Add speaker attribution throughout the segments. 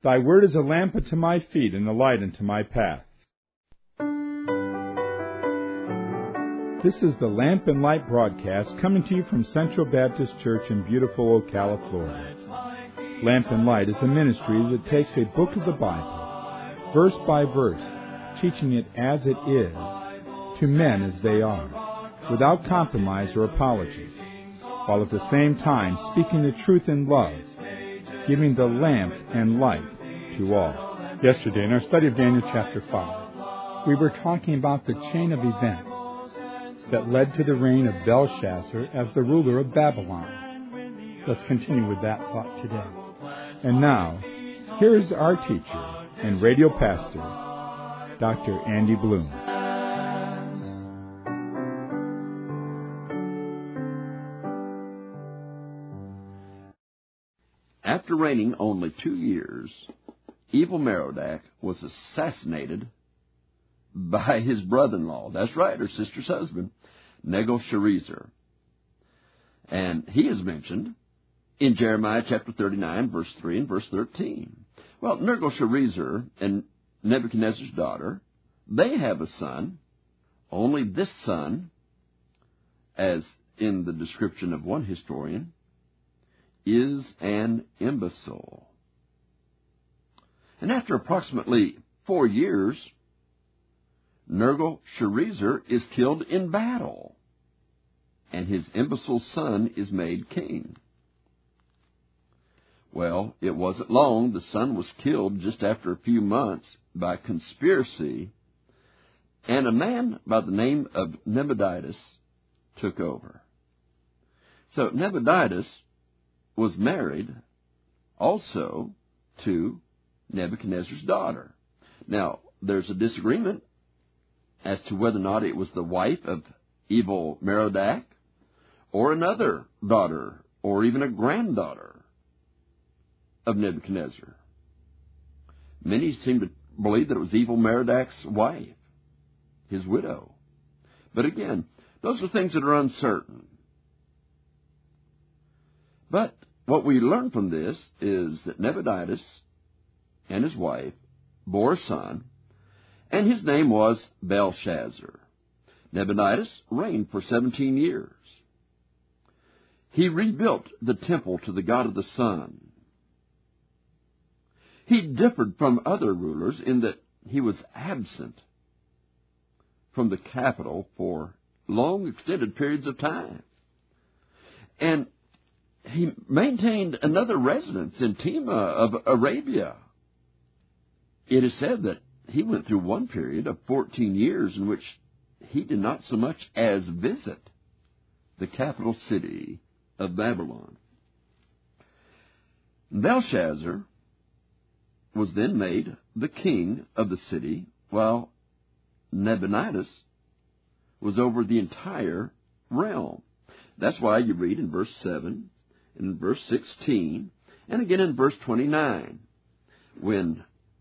Speaker 1: Thy word is a lamp unto my feet and a light unto my path. This is the Lamp and Light broadcast coming to you from Central Baptist Church in beautiful Ocala, Florida. Lamp and Light is a ministry that takes a book of the Bible, verse by verse, teaching it as it is, to men as they are, without compromise or apology, while at the same time speaking the truth in love, giving the lamp and light to all. Yesterday, in our study of Daniel chapter 5, we were talking about the chain of events that led to the reign of Belshazzar as the ruler of Babylon. Let's continue with that thought today. And now, here is our teacher and radio pastor, Dr. Andy Bloom.
Speaker 2: After reigning only 2 years, Evil Merodach was assassinated by his brother-in-law. That's right, her sister's husband, Negal-Sharezer. And he is mentioned in Jeremiah chapter 39, verse 3 and verse 13. Well, Negal-Sharezer and Nebuchadnezzar's daughter, they have a son. Only this son, as in the description of one historian, is an imbecile. And after approximately 4 years, Negal-Sharezer is killed in battle, and his imbecile son is made king. Well, it wasn't long. The son was killed just after a few months by conspiracy, and a man by the name of Nabonidus took over. So Nabonidus was married also to Nebuchadnezzar's daughter. Now, there's a disagreement as to whether or not it was the wife of Evil Merodach or another daughter or even a granddaughter of Nebuchadnezzar. Many seem to believe that it was Evil Merodach's wife, his widow. But again, those are things that are uncertain. But what we learn from this is that Nabonidus and his wife bore a son, and his name was Belshazzar. Nabonidus reigned for 17 years. He rebuilt the temple to the god of the sun. He differed from other rulers in that he was absent from the capital for long, extended periods of time. And he maintained another residence in Tema of Arabia. It is said that he went through one period of 14 years in which he did not so much as visit the capital city of Babylon. Belshazzar was then made the king of the city, while Nabonidus was over the entire realm. That's why you read in verse 7, in verse 16, and again in verse 29, when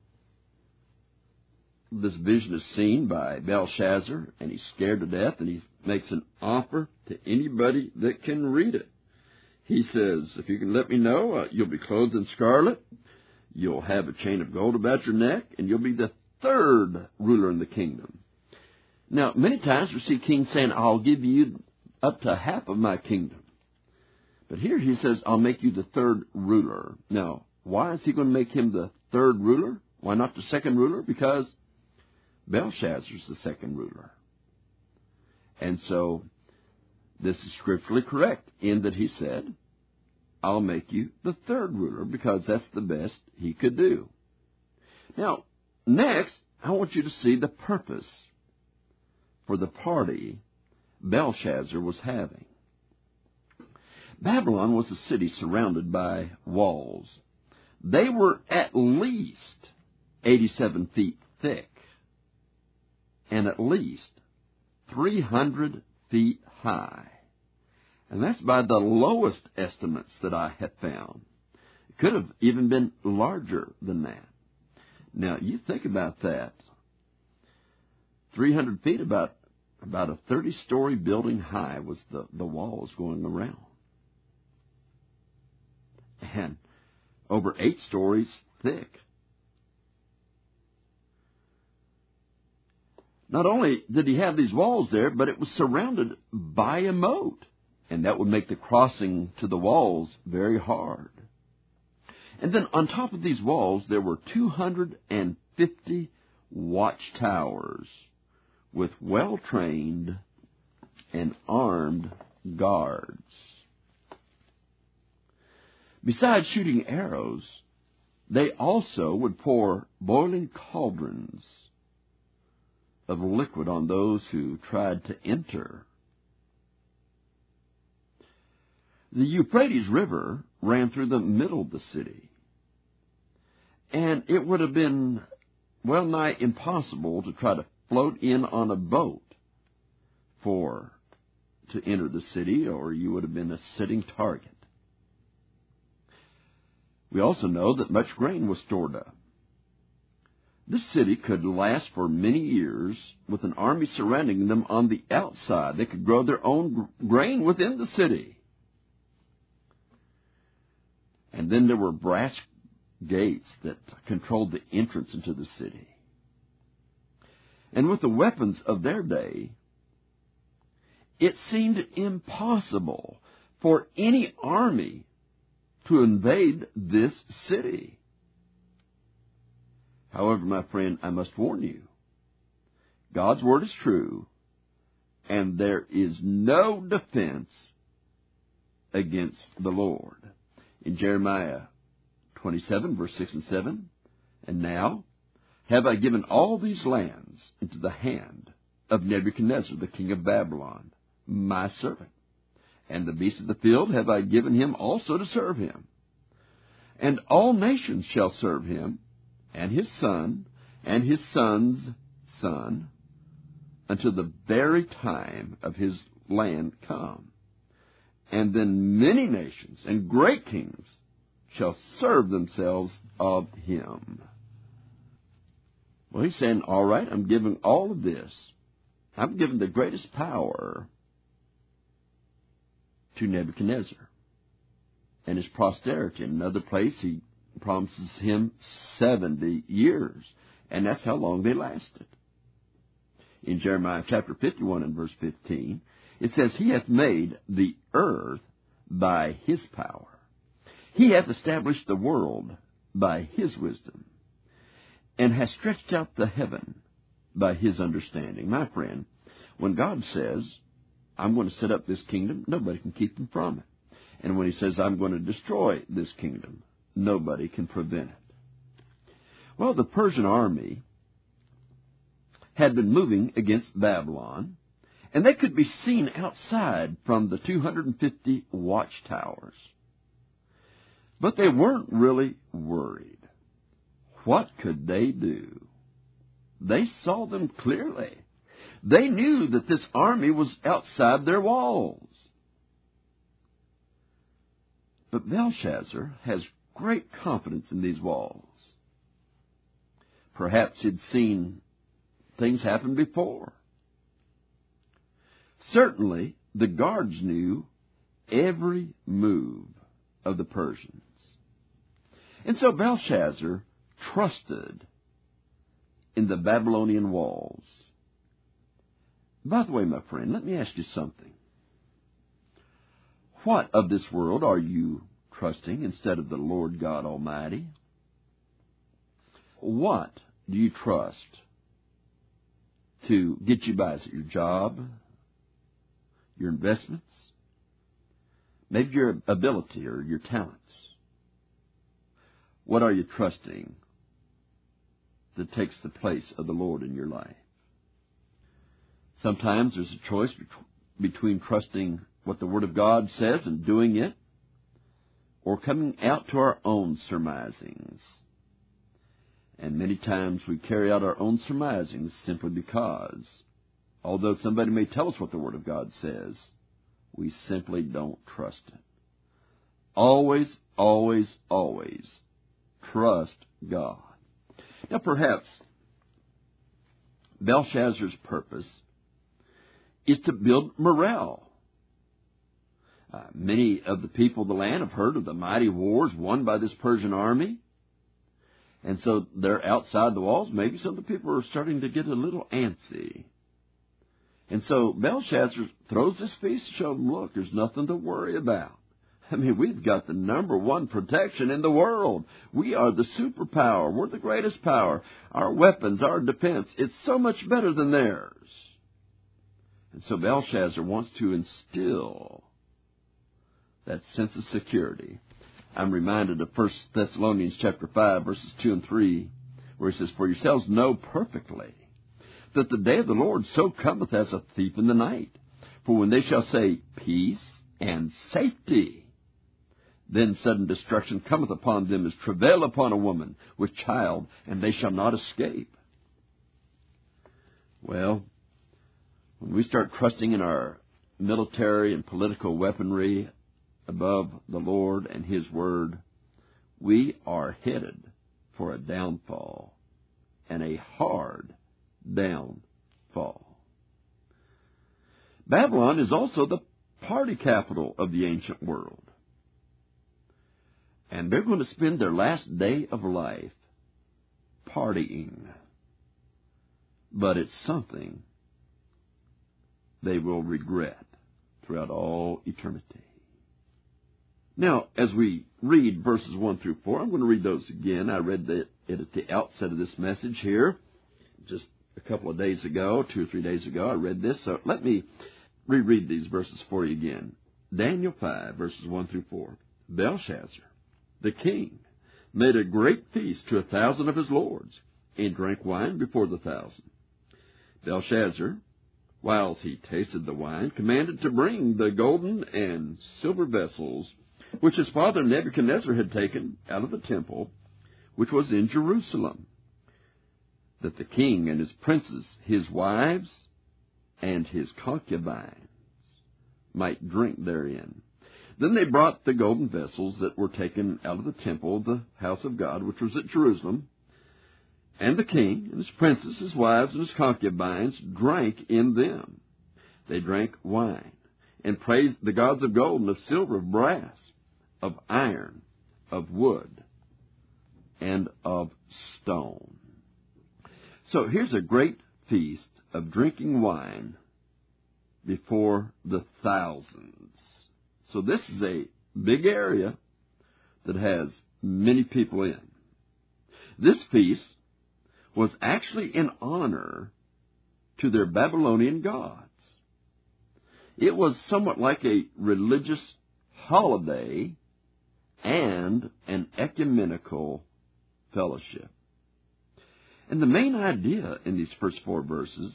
Speaker 2: this vision is seen by Belshazzar, and he's scared to death, and he makes an offer to anybody that can read it. He says, if you can let me know, you'll be clothed in scarlet, you'll have a chain of gold about your neck, and you'll be the third ruler in the kingdom. Now, many times we see kings saying, I'll give you up to half of my kingdom. But here he says, I'll make you the third ruler. Now, why is he going to make him the third ruler? Why not the second ruler? Because Belshazzar's the second ruler. And so, this is scripturally correct in that he said, I'll make you the third ruler because that's the best he could do. Now, next, I want you to see the purpose for the party Belshazzar was having. Babylon was a city surrounded by walls. They were at least 87 feet thick and at least 300 feet high. And that's by the lowest estimates that I have found. It could have even been larger than that. Now, you think about that. 300 feet, about a 30-story building high was the walls going around. And over 8 stories thick. Not only did he have these walls there, but it was surrounded by a moat, and that would make the crossing to the walls very hard. And then on top of these walls, there were 250 watchtowers with well-trained and armed guards. Besides shooting arrows, they also would pour boiling cauldrons of liquid on those who tried to enter. The Euphrates River ran through the middle of the city, and it would have been well nigh impossible to try to float in on a boat to enter the city, or you would have been a sitting target. We also know that much grain was stored up. This city could last for many years with an army surrounding them on the outside. They could grow their own grain within the city. And then there were brass gates that controlled the entrance into the city. And with the weapons of their day, it seemed impossible for any army to invade this city. However, my friend, I must warn you, God's word is true, and there is no defense against the Lord. In Jeremiah 27, verse 6 and 7, "And now have I given all these lands into the hand of Nebuchadnezzar, the king of Babylon, my servant. And the beasts of the field have I given him also to serve him. And all nations shall serve him, and his son, and his son's son, until the very time of his land come. And then many nations and great kings shall serve themselves of him." Well, he's saying, all right, I'm giving all of this. I'm giving the greatest power to Nebuchadnezzar and his posterity. In another place, he promises him 70 years, and that's how long they lasted. In Jeremiah chapter 51 and verse 15, it says, "He hath made the earth by his power. He hath established the world by his wisdom, and has stretched out the heaven by his understanding." My friend, when God says, I'm going to set up this kingdom, nobody can keep him from it. And when he says, I'm going to destroy this kingdom, nobody can prevent it. Well, the Persian army had been moving against Babylon, and they could be seen outside from the 250 watchtowers. But they weren't really worried. What could they do? They saw them clearly. They knew that this army was outside their walls. But Belshazzar has great confidence in these walls. Perhaps he'd seen things happen before. Certainly, the guards knew every move of the Persians. And so Belshazzar trusted in the Babylonian walls. By the way, my friend, let me ask you something. What of this world are you trusting instead of the Lord God Almighty? What do you trust to get you by? Is it your job, your investments, maybe your ability or your talents? What are you trusting that takes the place of the Lord in your life? Sometimes there's a choice between trusting what the Word of God says and doing it, or coming out to our own surmisings. And many times we carry out our own surmisings simply because, although somebody may tell us what the Word of God says, we simply don't trust it. Always, always, always trust God. Now, perhaps Belshazzar's purpose is to build morale. Many of the people of the land have heard of the mighty wars won by this Persian army. And so they're outside the walls. Maybe some of the people are starting to get a little antsy. And so Belshazzar throws this feast to show them, look, there's nothing to worry about. I mean, we've got the number one protection in the world. We are the superpower. We're the greatest power. Our weapons, our defense, it's so much better than theirs. And so Belshazzar wants to instill that sense of security. I'm reminded of 1 Thessalonians chapter 5, verses 2 and 3, where he says, for yourselves know perfectly that the day of the Lord so cometh as a thief in the night. For when they shall say, peace and safety, then sudden destruction cometh upon them as travail upon a woman with child, and they shall not escape. Well, when we start trusting in our military and political weaponry above the Lord and His Word, we are headed for a downfall, and a hard downfall. Babylon is also the party capital of the ancient world. And they're going to spend their last day of life partying. But it's something they will regret throughout all eternity. Now, as we read verses 1 through 4, I'm going to read those again. I read it at the outset of this message here just a couple of days ago, 2 or 3 days ago. I read this, so let me reread these verses for you again. Daniel 5, verses 1 through 4. Belshazzar, the king, made a great feast to 1,000 of his lords, and drank wine before the 1,000. Belshazzar, whiles he tasted the wine, commanded to bring the golden and silver vessels which his father Nebuchadnezzar had taken out of the temple, which was in Jerusalem, that the king and his princes, his wives, and his concubines might drink therein. Then they brought the golden vessels that were taken out of the temple of the house of God, which was at Jerusalem, and the king and his princes, his wives, and his concubines drank in them. They drank wine, and praised the gods of gold and of silver, of brass, of iron, of wood, and of stone. So here's a great feast of drinking wine before the thousands. So this is a big area that has many people in. This feast was actually in honor to their Babylonian gods. It was somewhat like a religious holiday and an ecumenical fellowship. And the main idea in these first 4 verses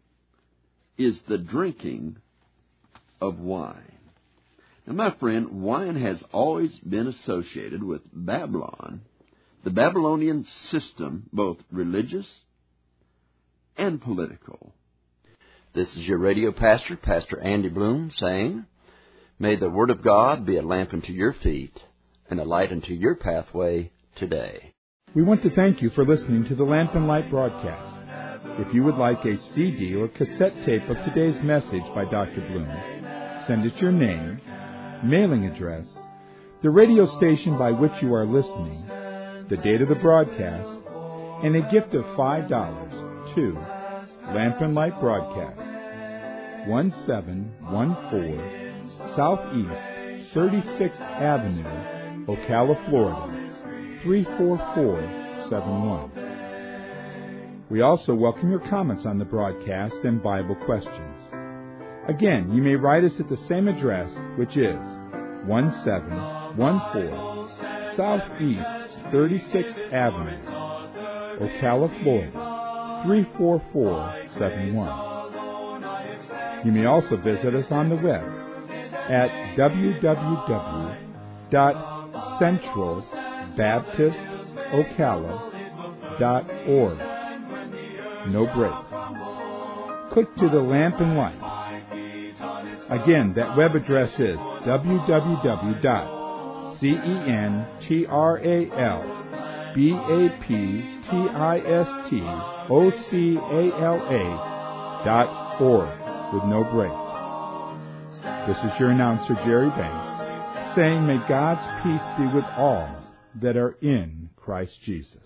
Speaker 2: is the drinking of wine. Now, my friend, wine has always been associated with Babylon, the Babylonian system, both religious and political. This is your radio pastor, Pastor Andy Bloom, saying, may the Word of God be a lamp unto your feet and a light unto your pathway today.
Speaker 1: We want to thank you for listening to the Lamp and Light broadcast. If you would like a CD or cassette tape of today's message by Dr. Bloom, send us your name, mailing address, the radio station by which you are listening, the date of the broadcast, and a gift of $5 to Lamp and Light Broadcast, 1714 Southeast 36th Avenue, Ocala, Florida, 34471. We also welcome your comments on the broadcast and Bible questions. Again, you may write us at the same address, which is 1714 Southeast 36th Avenue, Ocala, Florida, 34471. You may also visit us on the web at www.centralbaptistocala.org. No breaks. Click to the Lamp and Light. Again, that web address is www.centralbaptistocala.org with no break. This is your announcer, Jerry Banks, saying, may God's peace be with all that are in Christ Jesus.